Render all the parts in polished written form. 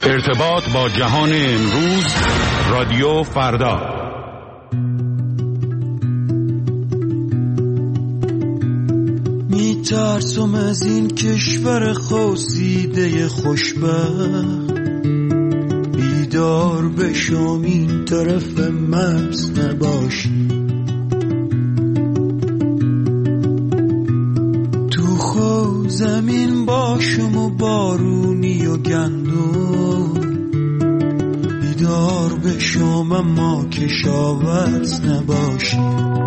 ارتباط با جهان امروز، رادیو فردا. میترسم از این کشور خواسیده خوشبخت، بیدار بشم این طرف مرز نباشی، تو خود زمین باشم و بارونی و گندم، بیدار بشم اما کشاورز نباشی.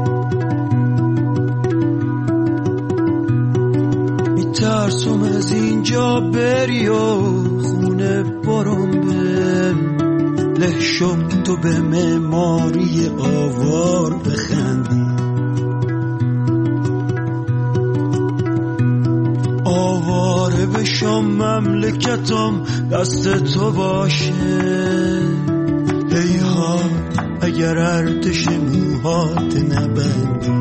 میترسم از اینجا بری و خونه برم به له شد تو به معماری آوار بخندی، آواره بشم مملکتم دست تو باشه، هیها اگر ارتش موهات نبندی،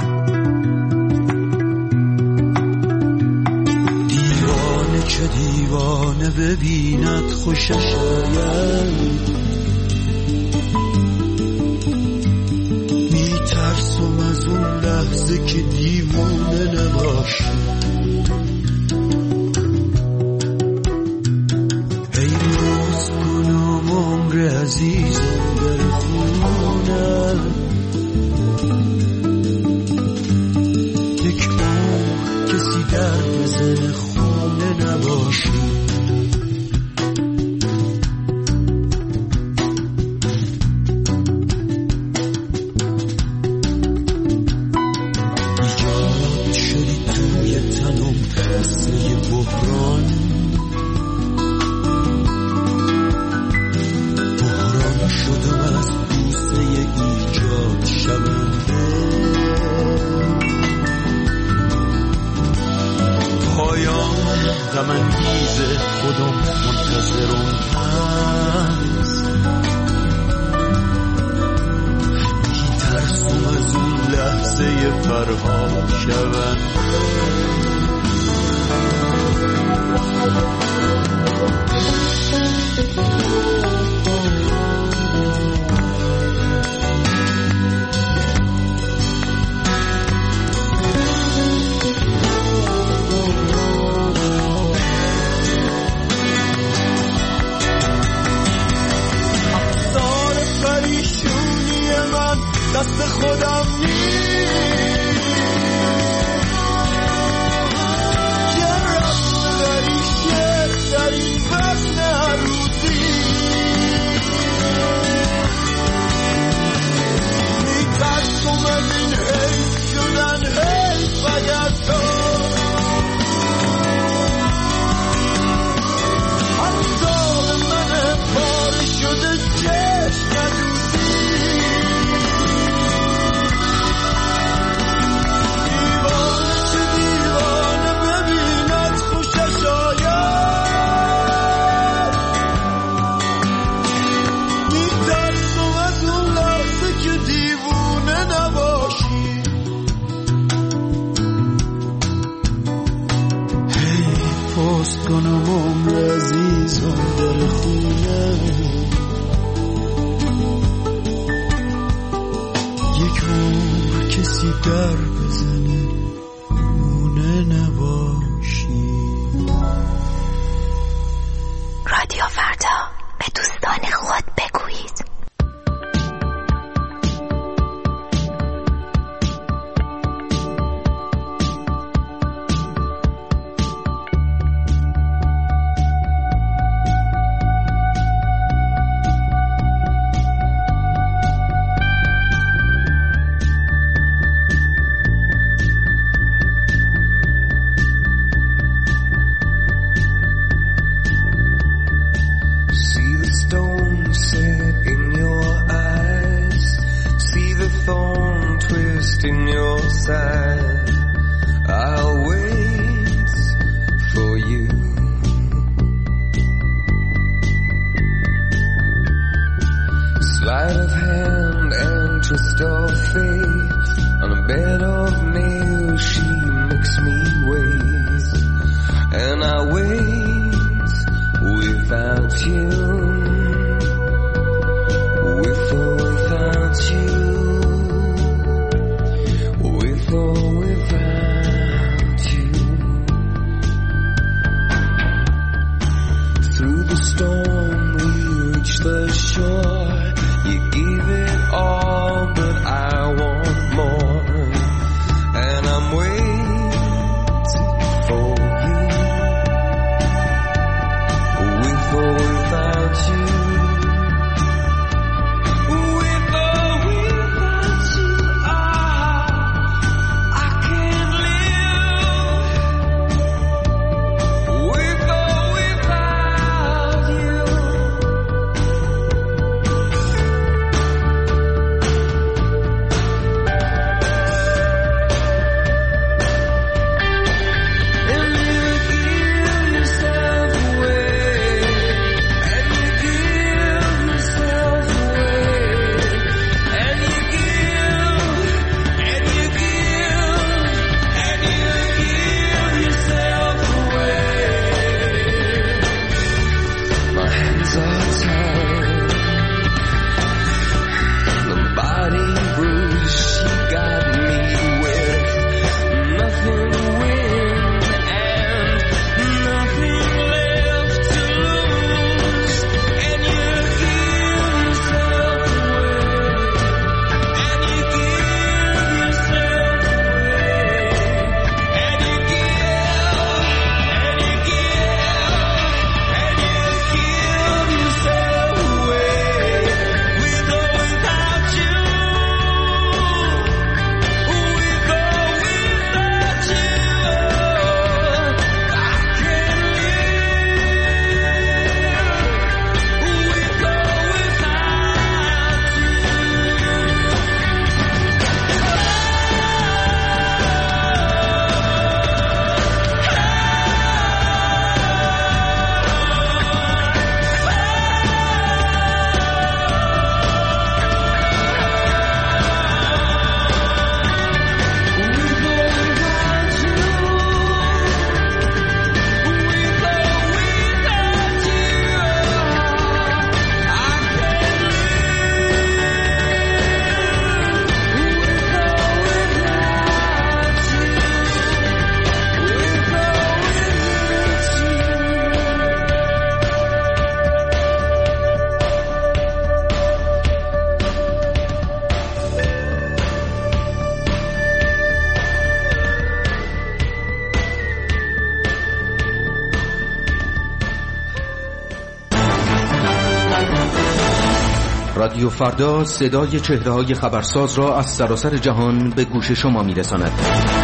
دیوانه چه دیوانه ببیند خوشش آید، میترسم از اون لحظه که دیوانه نباشی، ای روز کنم عمر عزیزم در خونه، یک عمر کسی در بزن خونه نباشی. ایجاد شدی توی تنم قصه بحران، بحران شدم از بوسه ایجاد شونده، پایان غم‌انگیز خودم منتظرم هست، میترسم از اون لحظه فرها شونده. افسار پریشونی من دست خودم نیست، یه رفت داری شعر در این وزن عروضی، میترسم از این حیف شدن حیف اگر تو افسار من پاره شده چشم ندوزی، دیوانه چه دیوانه ببیند خوشش آید، میترسم از اون لحظه که دیوونه نباشی، هی پست کنم عمر عزیزم در خونه، یک عمر کسی در بزنه خونه نباشی. رادیو فردا، به دوستان خود بگویید. See the stone set in your eyes, see the thorn twist in your side, I'll wait for you. Sleight of hand and twist of fate, on a bed of nails she makes me wait, and I wait without you. storm, we reach the shore. You give it all, but I want more. And I'm waiting for you, with or without you. رادیو فردا صدای چهره‌های خبرساز را از سراسر جهان به گوش شما می‌رساند.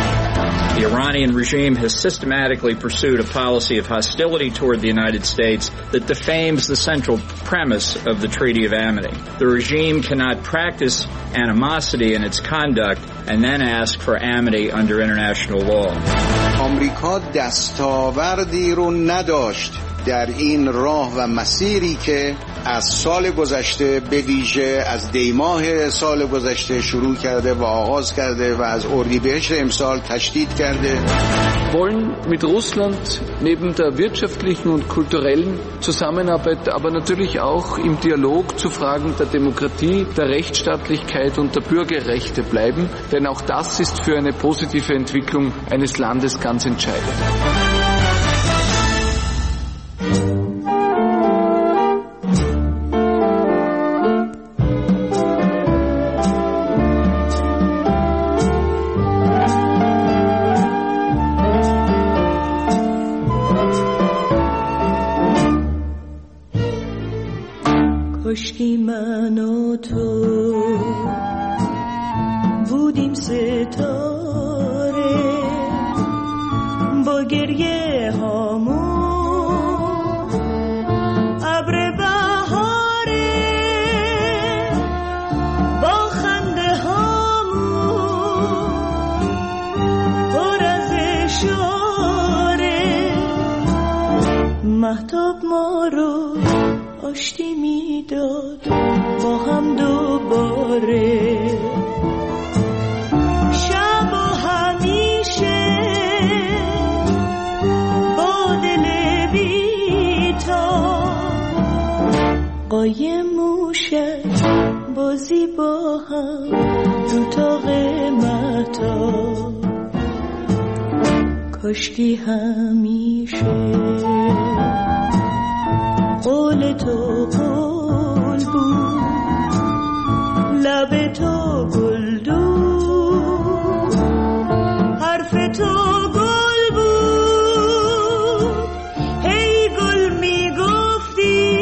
The Iranian regime has systematically pursued a policy of hostility toward the United States that defames the central premise of the Treaty of Amity. The regime cannot practice animosity in its conduct and then ask for amity under international law. آمریکا دستاوردی رو نداشت در این راه و مسیری که از سال گذشته به ویژه از دیماه سال گذشته شروع کرده و آغاز کرده و از اردیبهشت امسال تشدید کرده. wollen mit Russland neben der wirtschaftlichen und kulturellen Zusammenarbeit, aber natürlich auch im Dialog zu Fragen der Demokratie, der Rechtsstaatlichkeit und der Bürgerrechte bleiben, denn auch das ist für eine positive Entwicklung eines Landes ganz entscheidend. کاشکی من و تو بودیم ستاره با گریه هامون ابر بهاره با خنده هامون پر از اشاره مهتاب ما رو آشتی میداد با هم دوباره شب و همیشه با دل بیتا قایم موشک بازی با هم رو تاق مهتاب کاشکی همیشه حال تو گل بود، لب تو گلدون، حرف تو گل بود، هی گل میگفتی،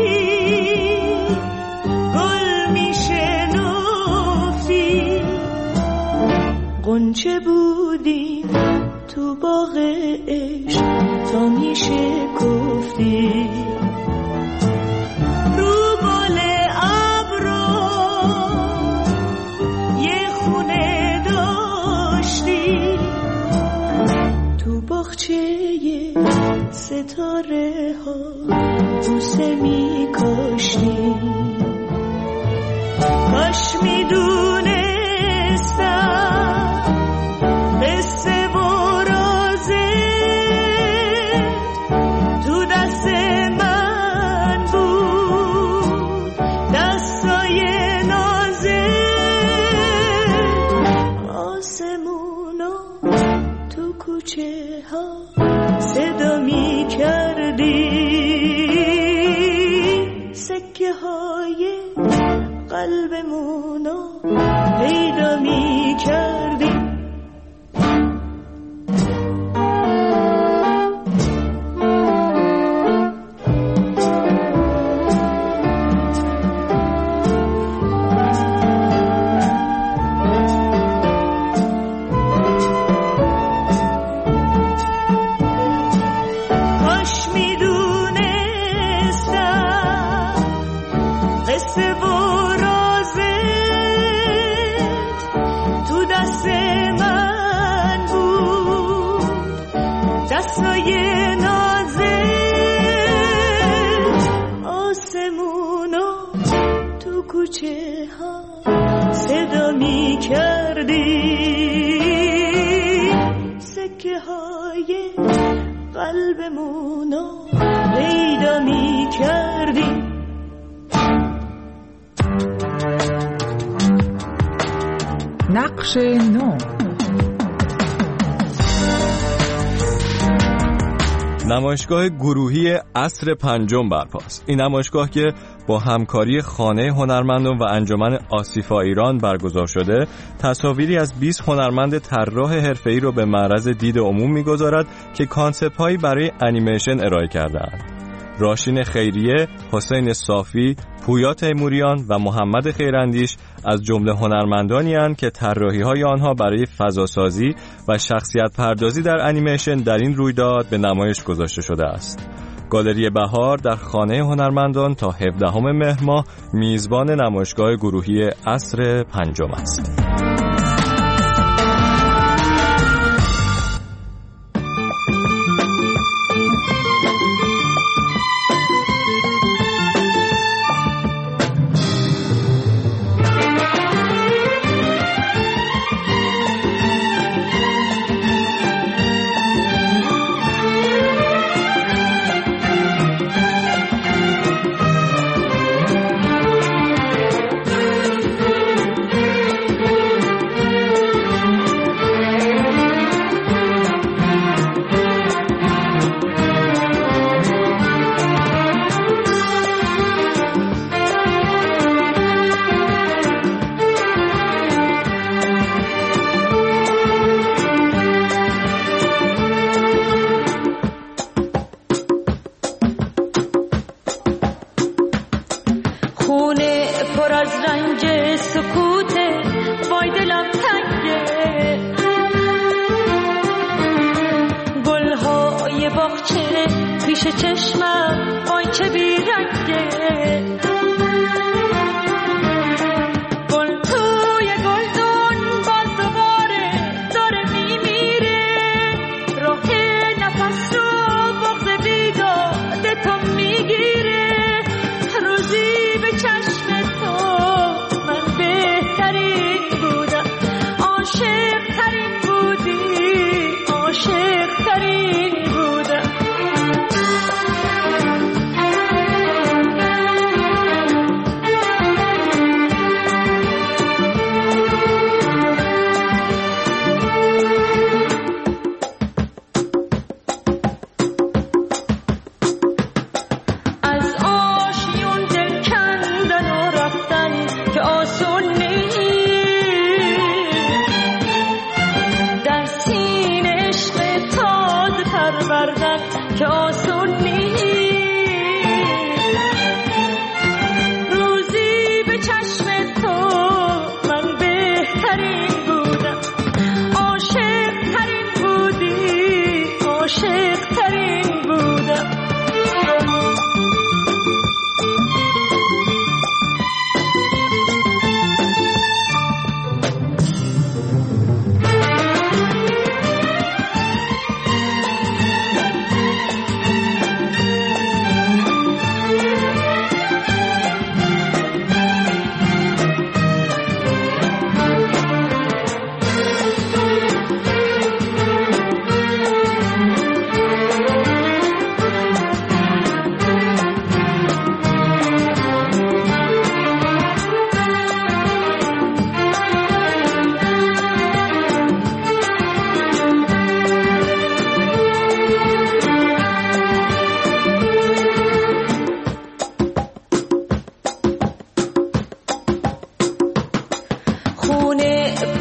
گل میشنفتی، غنچه بودیم تو باغ عشق تا میشکفتی، رو بال ابرو یه خونه داشتی، تو باغچه ستاره ها بوسه میکاشتی، کاش میدونستم قصه و رازت تو دست من بود، دستای نازت، آسمونو تو کوچه ها صدا می کردی، سکه های قلبمونو پیدا می کردی. صدا می کردی، سکه های قلبمونو پیدا می کردی. نقش نو. نمایشگاه گروهی عصر پنجم برپاست. این نمایشگاه که با همکاری خانه هنرمندان و انجمن آسیفا ایران برگزار شده، تصاویری از 20 هنرمند طراح حرفه‌ای رو به معرض دید عموم می‌گذارد که کانسپت‌هایی برای انیمیشن ارائه کرده‌اند. راشین خیریه، حسین صافی، پویا تیموریان و محمد خیراندیش از جمله هنرمندانی اند که طراحی‌های آنها برای فضاسازی و شخصیت پردازی در انیمیشن در این رویداد به نمایش گذاشته شده است. گالری بهار در خانه هنرمندان تا 17 مهر ماه میزبان نمایشگاه گروهی عصر پنجم است.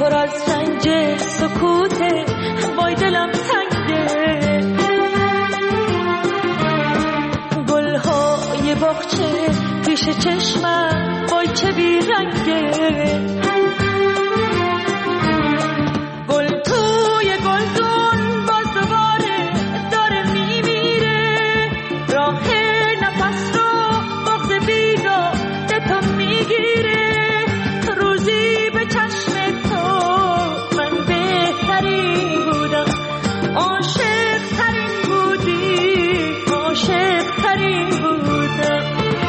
پر از رنج سکوته، وای دلم تنگه. گلهای باغچه پیش چشمم، وای چه بیرنگه. گل توی گلدون باز دوباره داره میمیره، راه نفس رو بغض بیداد تو میگیره. روزی به چشم تو من بهترین بودم، عاشق ترین بودی، عاشق ترین بودم.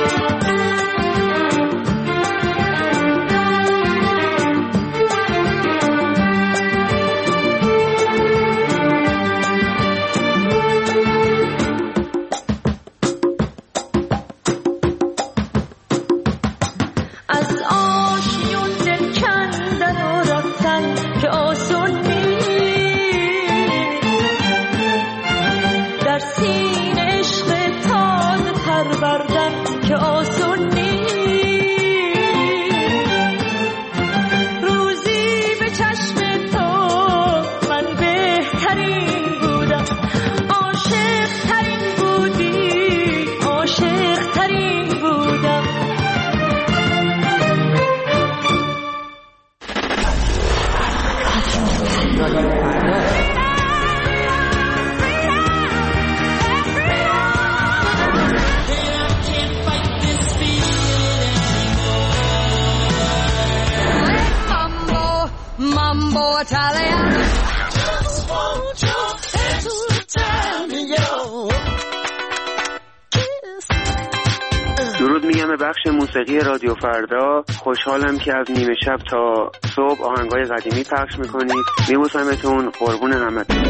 درود میگم به بخش موسیقی رادیو فردا. خوشحالم که از نیمه شب تا صبح آهنگای قدیمی پخش میکنید. میبوسمتون، قربون همتون.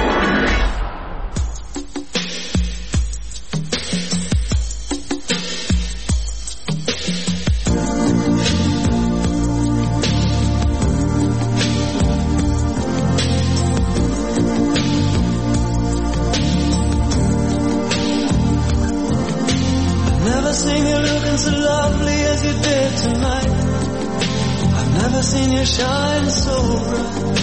Shine so bright.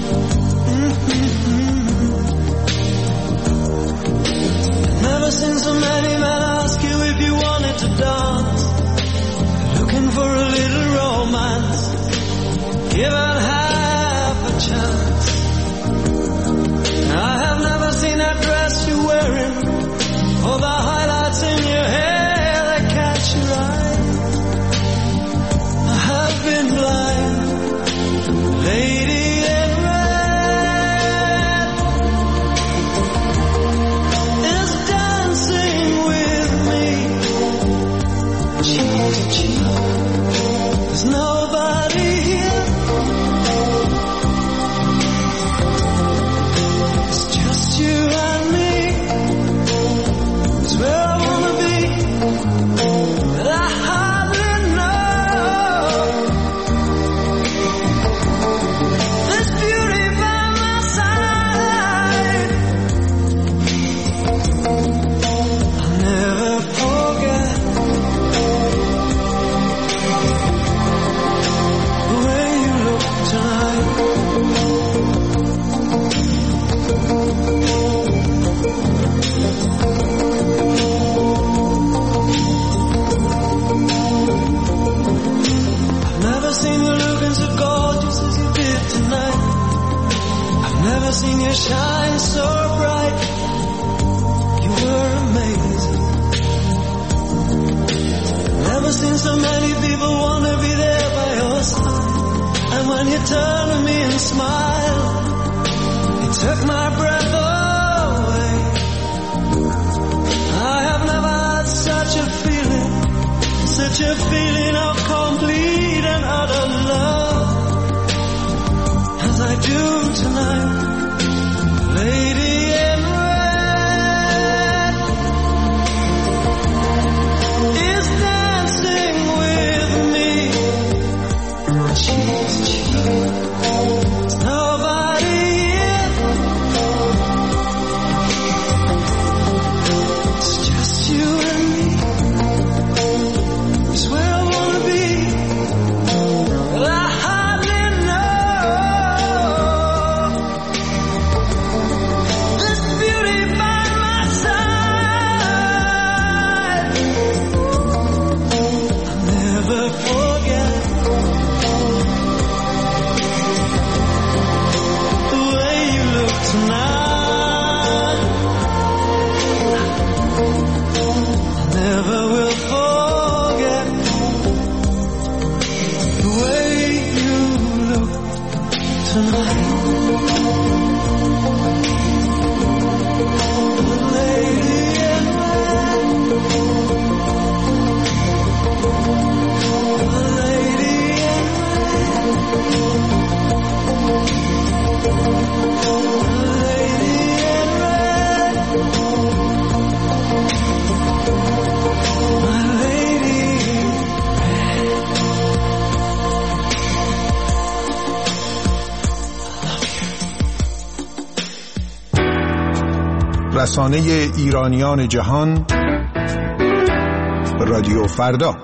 Never seen so many men ask you if you wanted to dance. Looking for a little romance, given half a chance. I have never seen that dress you're wearing, or the highlights in your hair that catch your eye. I have been blind, lady in red is dancing with me, cheek to cheek. There's nobody here, it's just you and me. It's where I wanna be, but I hardly know. Seen you shine so bright, you were amazing. Never seen so many people wanna be there by your side. And when you turned to me and smiled, it took my breath away. I have never had such a feeling of complete and utter love as I do tonight. Lady in red is dancing with me, cheek to cheek. There's nobody here, it's just you and me. It's where I wanna be, but I hardly know. رسانه ایرانیان جهان رادیو فردا.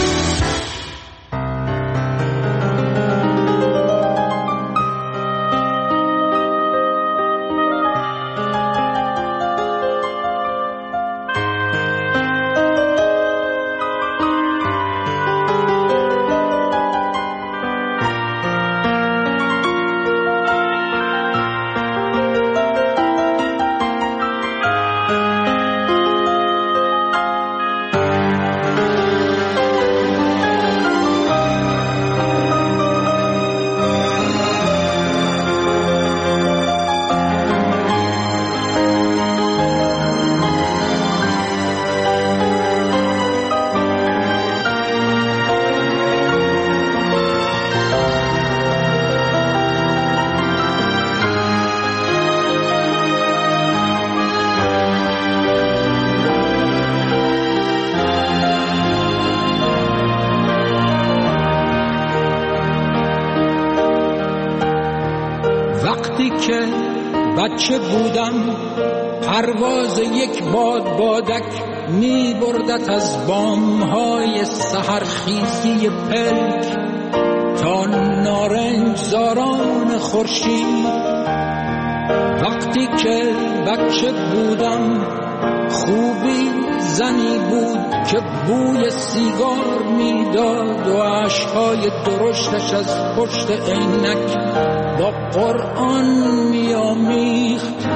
بچه بودم پرواز یک بادک می بردت از بامهای سحرخیزی پلک تا نارنجزاران خورشید. وقتی که بچه بودم خوبی زنی بود که بوی سیگار میداد و اشکهای درشتش از پشت عینک با قرآن میامیخت.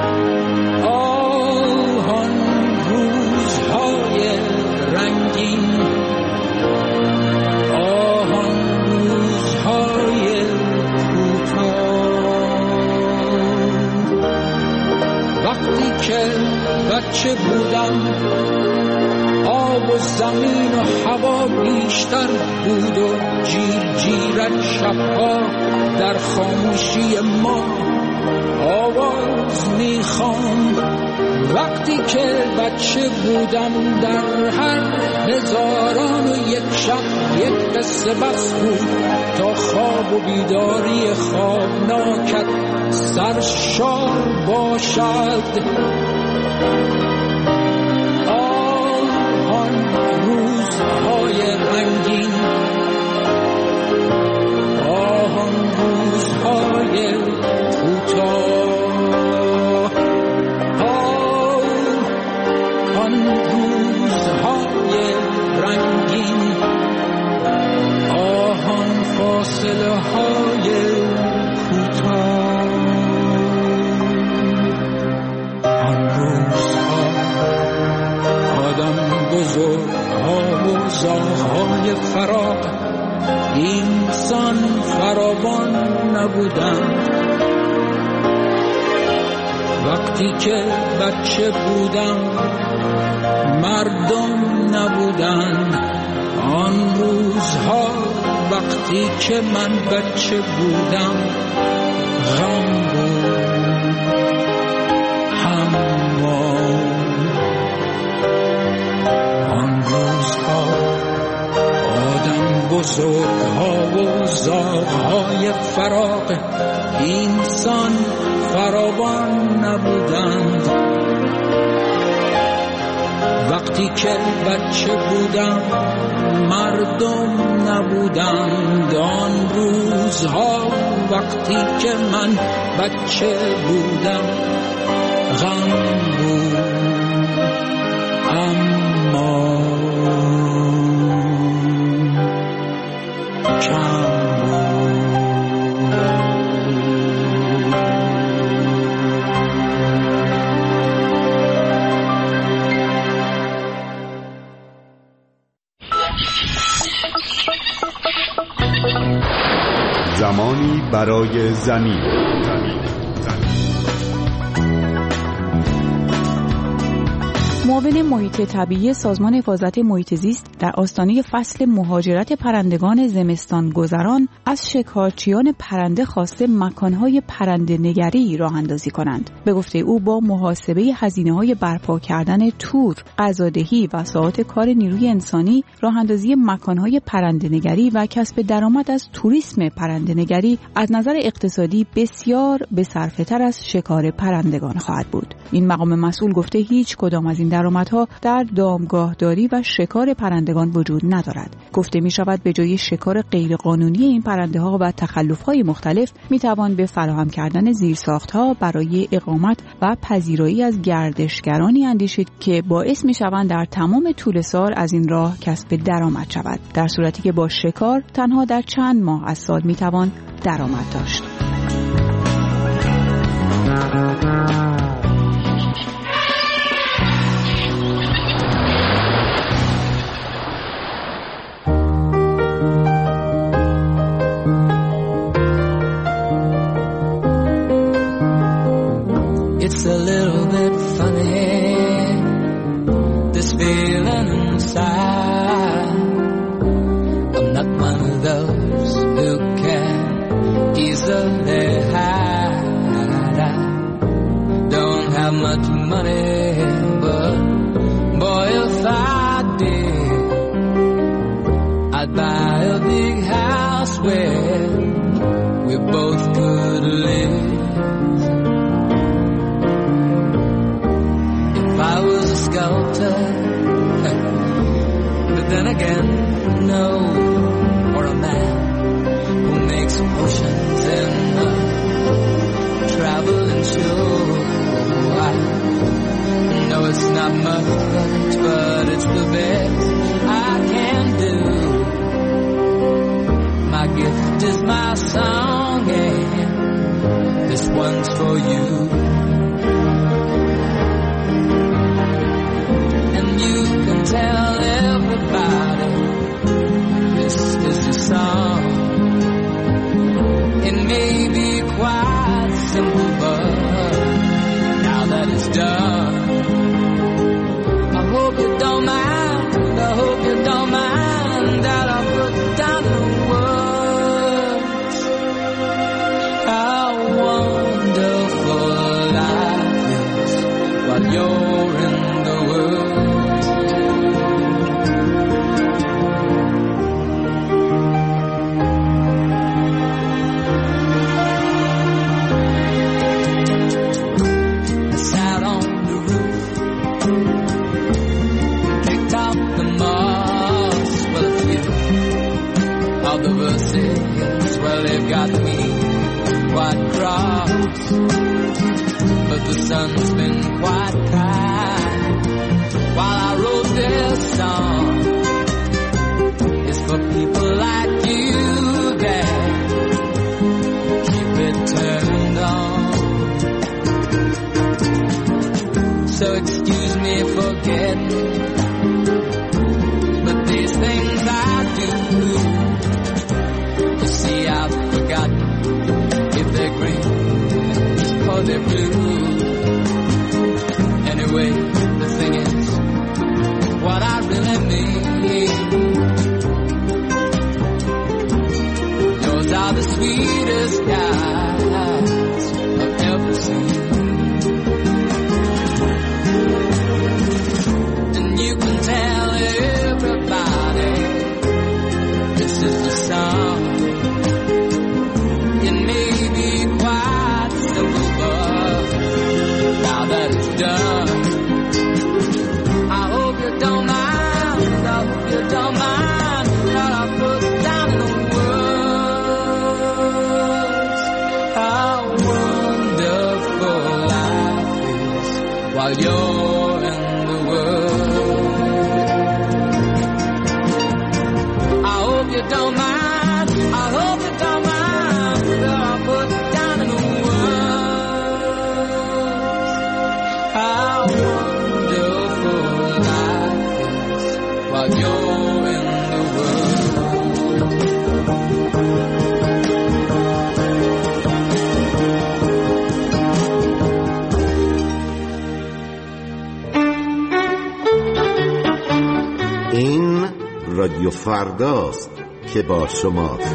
آن روزهای رنگین، آن روزهای کوتاه. وقتی که بچه بودم آب و زمین و هوا بیشتر بود و جیر جیرک شبها در خاموشی ما آواز میخواند. وقتی که بچه بودم در هر 1001 شب یک قصه بس بود تا خواب و بیداری خوابناکت سرشار باشد. آن روزهای رنگین، آن روزهای کوتاه، آن روزهای رنگین، آن فاصله های کوتاه، آن روزها آدم بزرگها و زاغهای فراق اینسان فراوان نبودند. وقتی که بچه بودم مردم نبودند. آن روزها وقتی که من بچه بودم غم بود، آن روزها آدم بزرگها و زاغهای فراق اینسان فراوان نبودند. وقتی که بچه بودم مردم نبودند. آن روزها وقتی که من بچه بودم غم بود، اما کم زمانی برای زمین. معاون محیط طبیعی سازمان حفاظت محیط زیست در آستانه فصل مهاجرت پرندگان زمستان گذران از شکارچیان پرنده خواسته مکانهای پرنده نگری راه اندازی کنند. به گفته او با محاسبه هزینه‌های برپا کردن تور، غذادهی و ساعات کار نیروی انسانی، راه اندازی مکانهای پرنده نگری و کسب درآمد از توریسم پرنده نگری از نظر اقتصادی بسیار به صرفه تر از شکار پرندگان خواهد بود. این مقام مسئول گفته هیچ کدام از این درآمدها در دامگاهداری و شکار پرندگان وجود ندارد. گفته می شود به جای شکار غیرقانونی این پرنده ها و تخلف‌های مختلف می توان به فراهم کردن زیرساخت‌ها برای اقامت و پذیرایی از گردشگرانی اندیشید که باعث می شوند در تمام طول سال از این راه کسب درآمد شود، در صورتی که با شکار تنها در چند ماه از سال می توان درآمد داشت. It's a little bit funny, this feeling inside. I'm not one of those who can easily hide. I don't have much money, but boy, if I did, I'd buy a big house where we both could live. I was a sculptor, but then again, no, or a man who makes potions in a traveling show. I know it's not much, but it's the best I can do. My gift is my song, and this one's for you. Tell everybody this is the song. It may be quite simple, but now that it's done, I hope you don't mind, I hope you don't mind that I put down the words how wonderful life is while you're in the world. The verses, well, they've got me quite cross, but the sun's been quite kind while I wrote this song. It's for people like you that keep it turned on. So excuse me for getting, but these things I do, see, I've forgotten if they're green or they're blue. Anyway, the thing is, what I really mean, those are the sweetest guys I've ever seen. And you can tell everybody this is the song. It may be quite simple, but now that it's done, I hope you don't mind, I hope you don't mind that I put down in the words how wonderful life is while you're in the world. I hope you don't mind, I hope you don't mind that I put down in the words how wonderful life is while you're in the world. این رادیو فرداست که با شماست.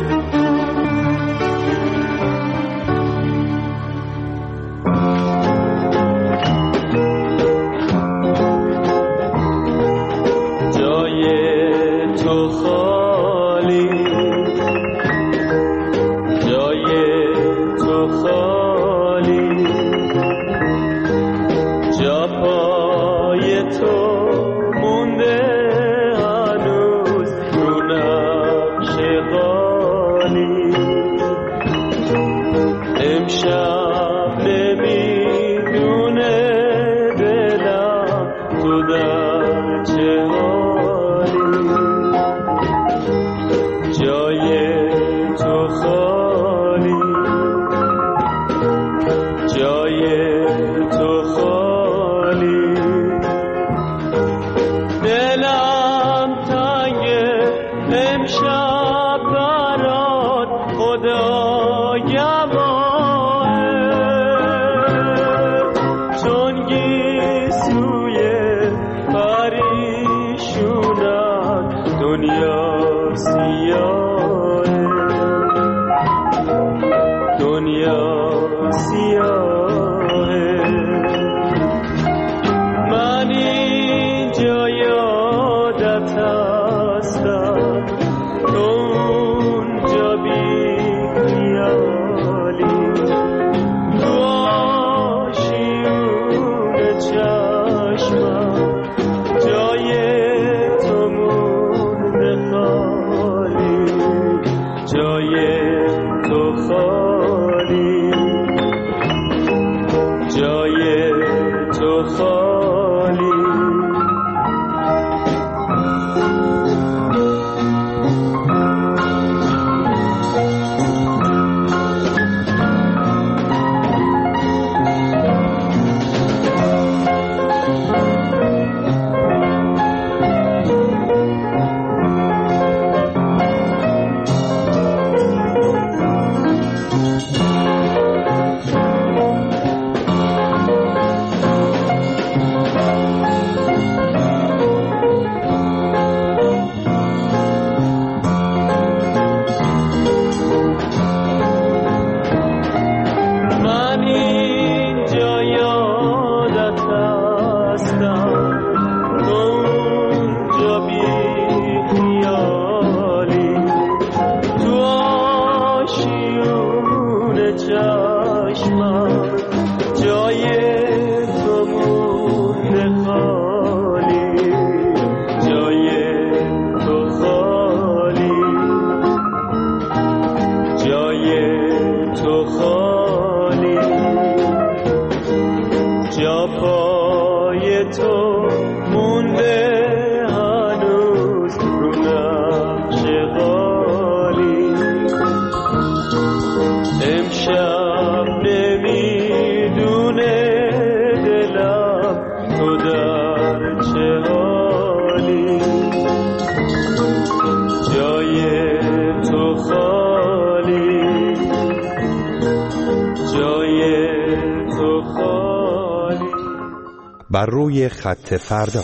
بر روی خط فردا.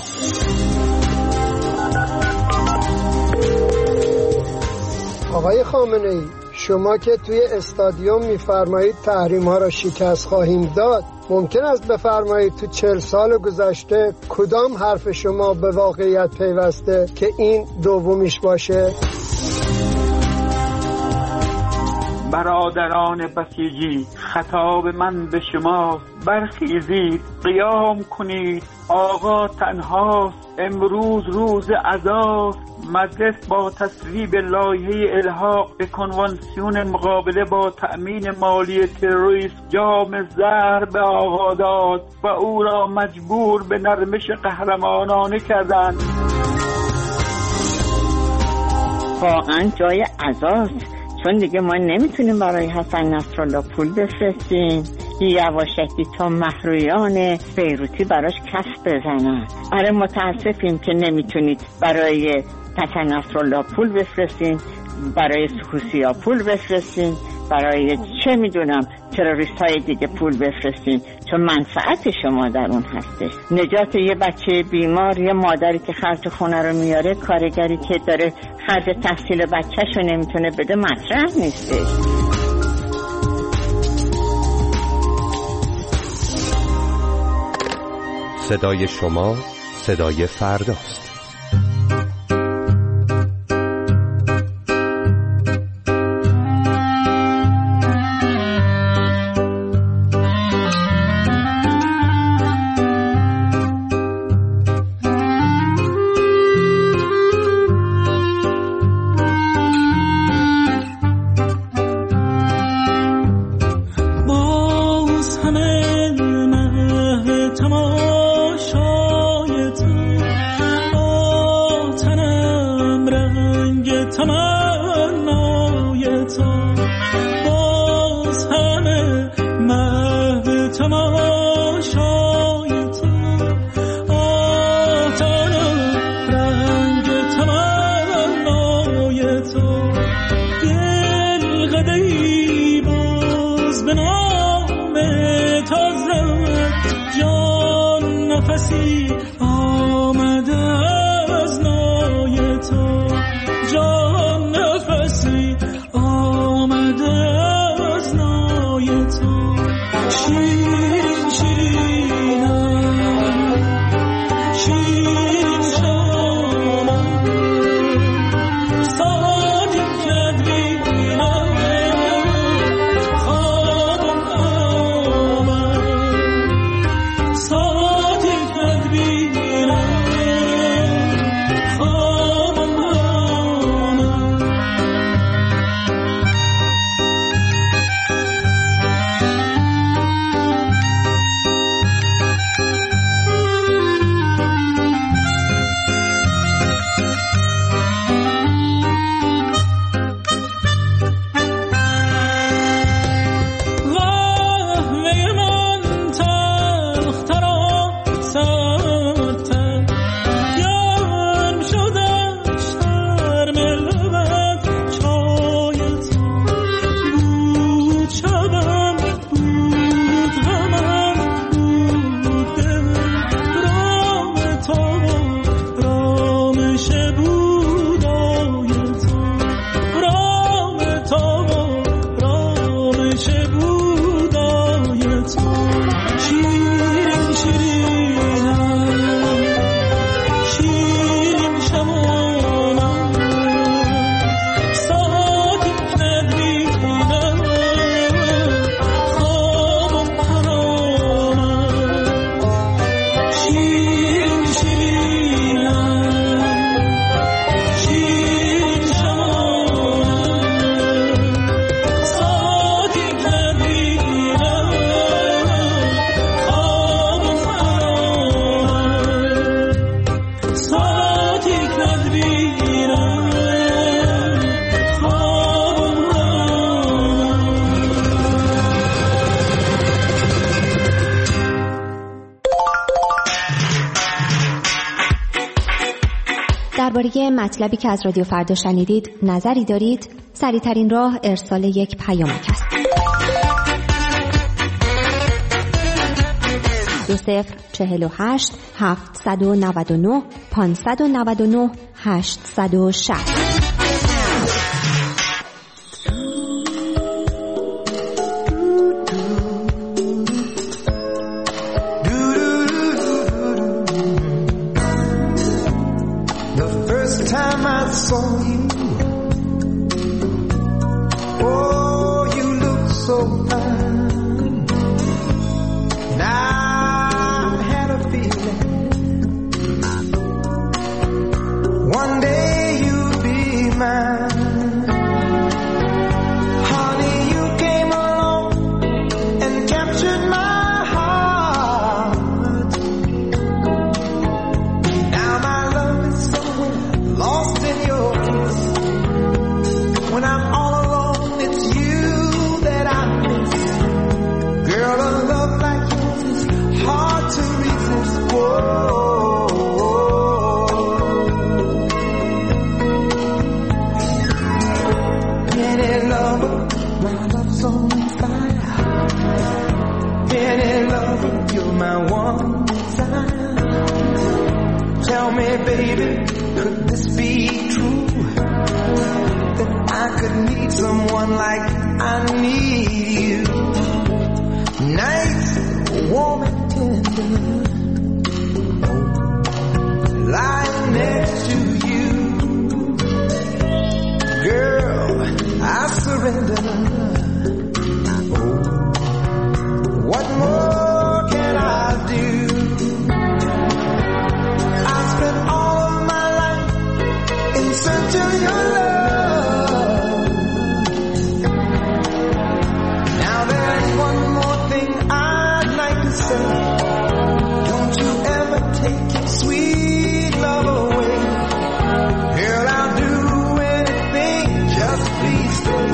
آقای خامنه‌ای، شما که توی استادیوم میفرمایید تحریم ها را شکست خواهیم داد، ممکن است بفرمایید تو 40 سال گذشته کدام حرف شما به واقعیت پیوسته که این دومیش باشه؟ برادران بسیجی، خطاب من به شما، برخیزید قیام کنید، آقا تنهاست، امروز روز عزاست. مجلس با تصویب لایحه الحاق به کنوانسیون مقابله با تأمین مالی تروریسم جام زهر به آقا داد و او را مجبور به نرمش قهرمانانه کردند. واقعا جای عزاست، چون دیگه ما نمیتونیم برای حسن نصرالله پول بفرستیم. یواشکی تا محرویان بیروتی براش کف بزنن. آره متاسفیم که نمیتونید برای حسن نصرالله پول بفرستین، برای حوثی‌ها پول بفرستین، برای چه میدونم تروریست های دیگه پول بفرستین، چون منفعت شما در اون هستش. نجات یه بچه بیمار، یه مادری که خرج خونه رو میاره، کارگری که داره خرج تحصیل بچه‌ش رو نمیتونه بده مطرح نیستش. صدای شما صدای فرداست. درباره مطلبی که از رادیو فردا شنیدید نظری دارید؟ سریع‌ترین راه ارسال یک پیامک است. 2048 799 599 860. When I'm all alone, it's you that I miss. this be true, that I could need someone like I need you. Nights warm and tender, lying next to you. Girl, I surrender. What more can I do? I spent all of my life in search of your love. Now there's one more thing I'd like to say. Don't you ever take your sweet love away. Girl, I'll do anything, just please stay.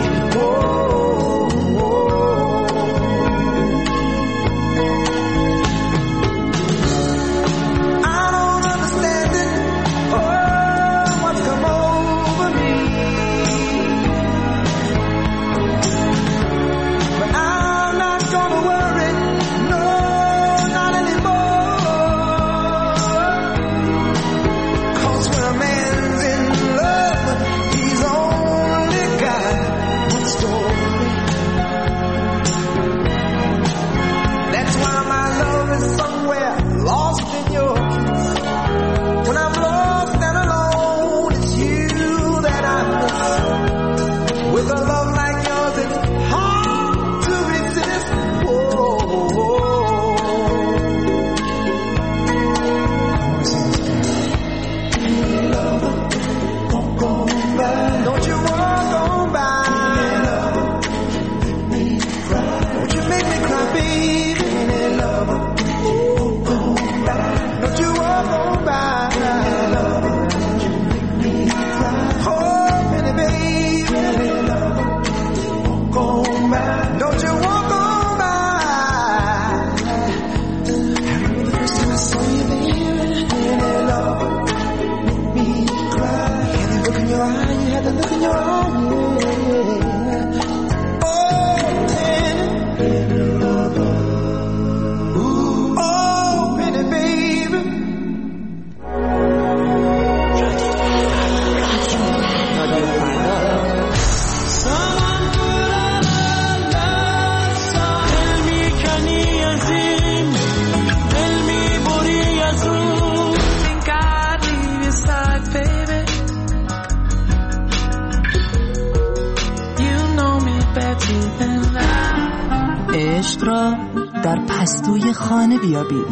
عشق را در پستوی خانه بیابید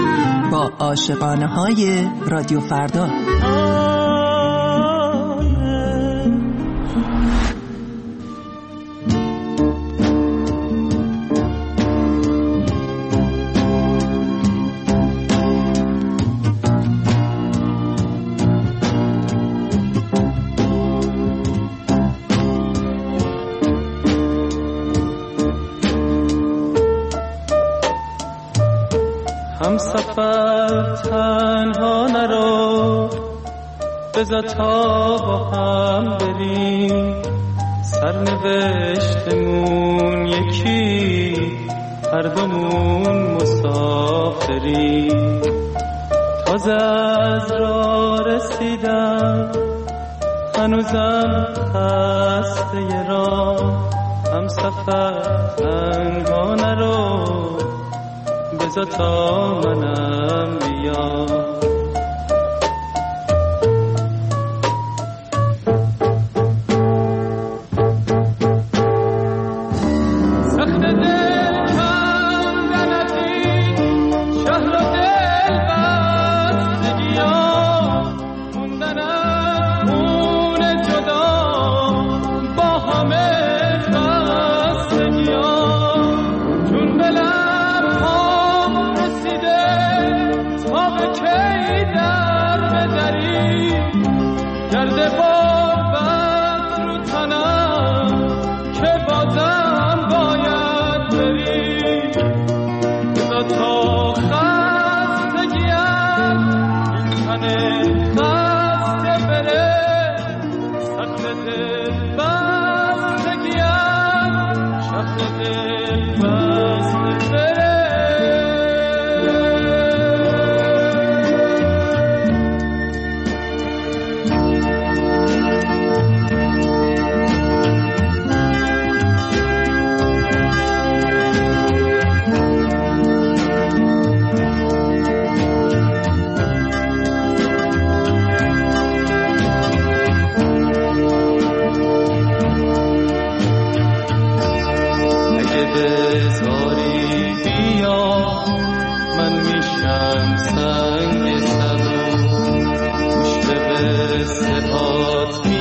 با عاشقانه های رادیو فردا. هم سفر تنها نرو، بذار تا با هم بریم، سرنوشتمون یکی، هر دومون مسافریم. تازه از راه رسیدم، هنوزم خسته راه، هم سفر تنها نرو، بذار تا منم بیام.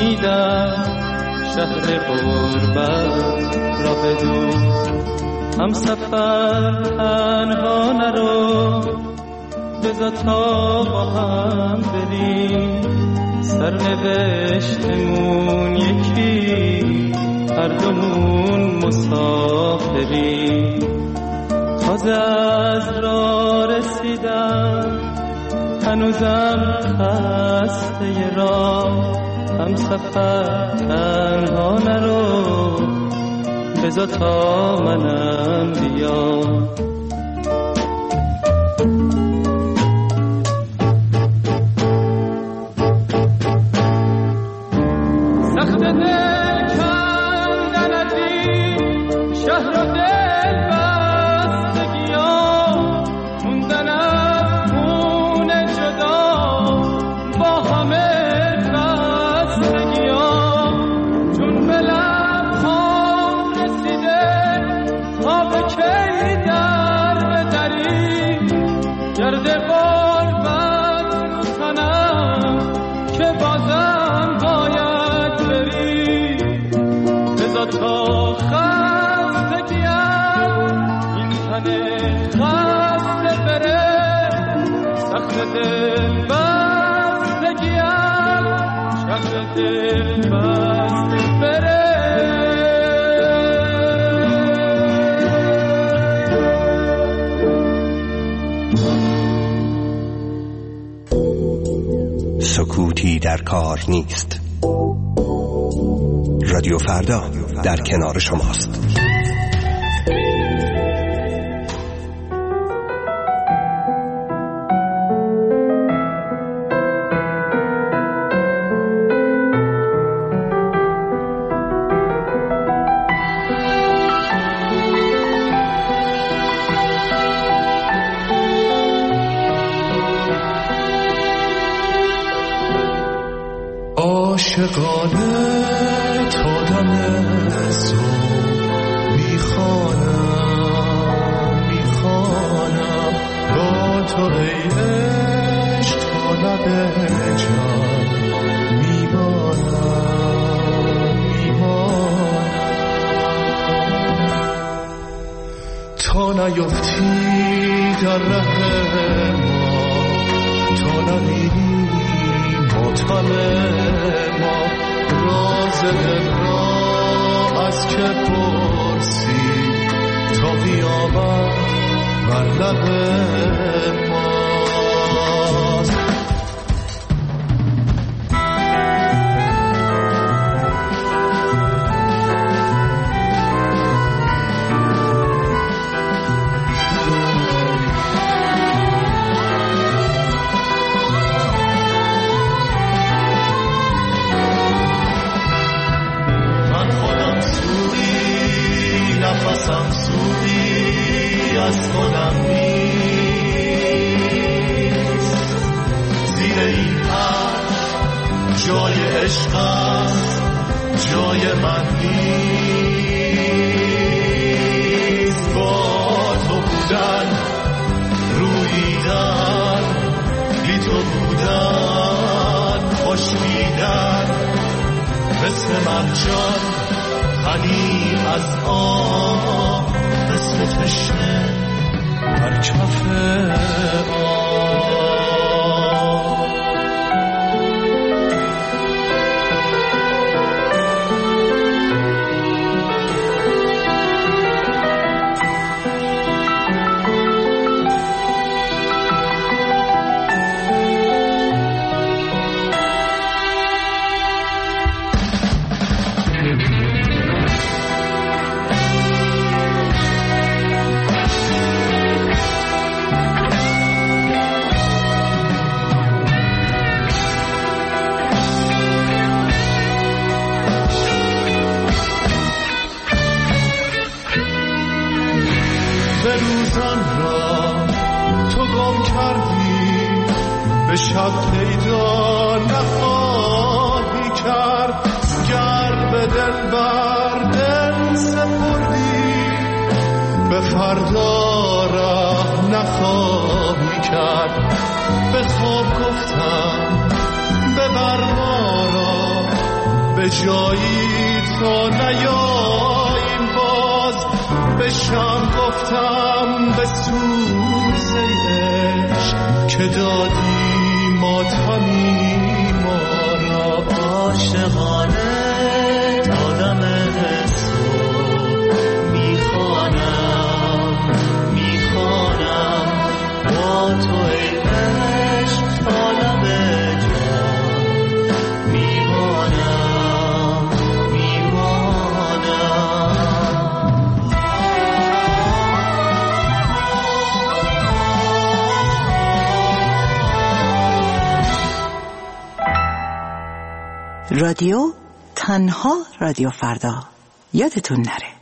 رسیدم شهر غربت را بدون هم سفر تنها نرو بذار تا با هم بریم سرنوشتمون یکی هر دومون مسافریم تازه از راه رسیدم هنوزم خسته راه هم سفر تنها نرو بذار تا منم بیام سخت دل کندن از این شهر و دل بستگیام موندن از خون جدا با همه بستگیام چون به لبخام رسیده تا به کی در بدری گرد غربت رو تنم که بازم باید بری بذار تا خستگیم این تن خسته بره سخت دل بستگیم شهر دل بسته بره سکوتی در کار نیست. رادیو فردا در کنار شماست. عاشقانه تا دم صبح میخوانم با تو ای عشق تا لب جان میمانم تا نیفتی در ره ما تا نمیری ماتم ما راز دل را از که پرسی تا قیامت بر لب ماست نفسم سوری از خودم نیست زیر این عرش جای عشق است جای من نیست با تو بودن روییدن بی تو بودن خوش میدن مثل مرجان غنی از آب مثل تشنه هر کف آب به شب پیدا نخواهی کرد گر به دل بر دل سپردی به فردا راه نخواهی کرد به خواب گفتم ببر ما را به جایی تا نیاییم باز بشم گفتم به سوز عشق که دادی ماتمی ما را عاشقانه آدم با تو ای عشق عالم جان میمانم رادیو تنها رادیو فردا، یادتون نره.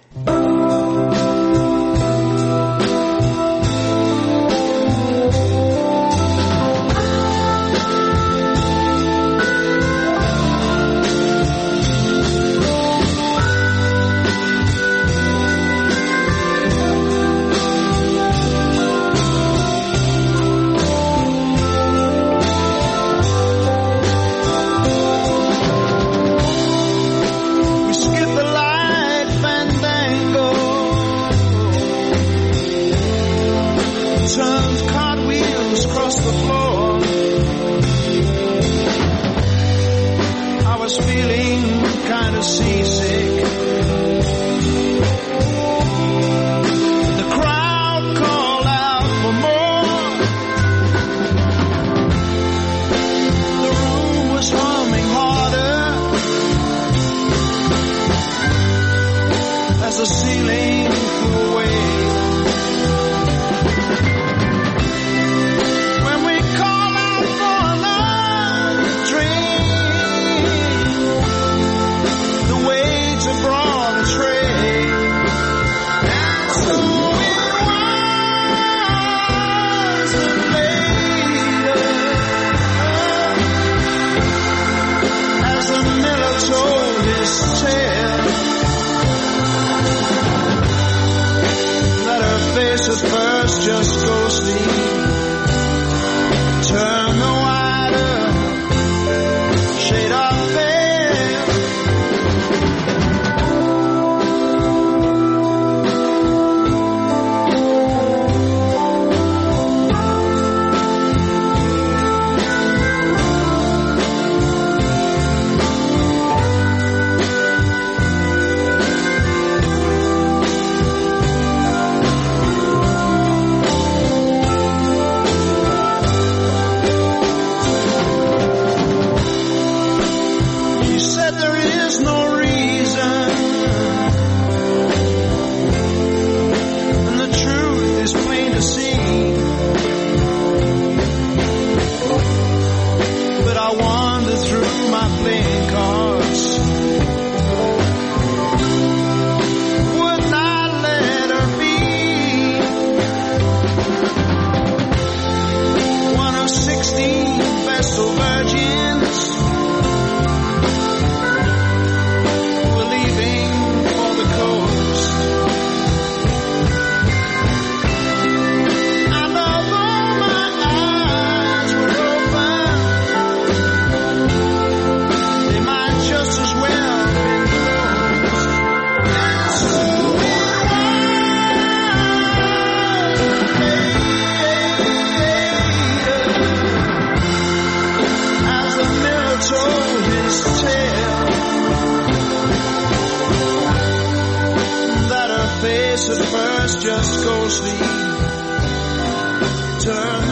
At first just go sleep. Turn